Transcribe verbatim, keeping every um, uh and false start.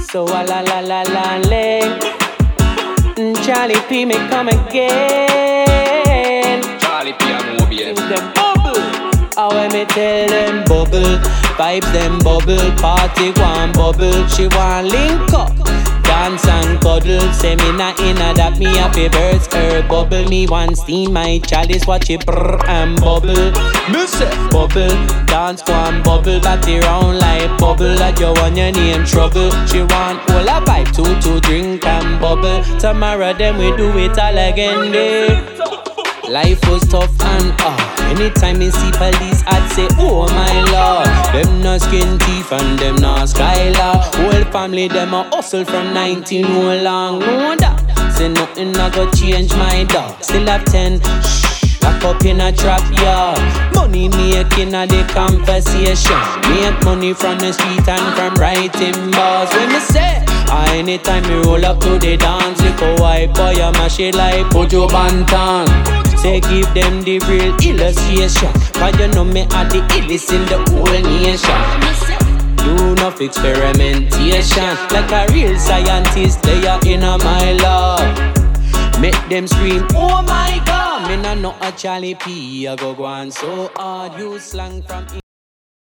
So a la la la la ling. Charlie P may come again. Charlie P and Moby. Them bubble. How I me tell them bubble. Vibes them bubble. Party one bubble. She want link up. Dance and cuddle. Say me na inna that me happy birds. Her bubble. Me one steam my chalice. Watch it brrr and bubble. Me say bubble. Dance one bubble. Batty round like bubble. Like you want your name trouble. She want all a vibe. Two to drink and bubble. Tomorrow then we do it all again day. Life was tough and ah uh, anytime me see police I'd say oh my lord. Them no skin teeth and them no skylar. Whole family them a hustle from nineteen oh long. No that say nothing I go change my dog. Still have ten shh, lock up in a trap yard. Money making a the conversation. Make money from the street and from writing bars. When me say ah, anytime me roll up to the dance, lick a white boy a mash it like Pojo Bantan. Say give them the real illustration. Cause you know me are the illest in the whole nation. Do enough experimentation. Like a real scientist, they are in a my love. Make them scream, oh my god. Me nah know a Charlie P, I go go on so hard. You slang from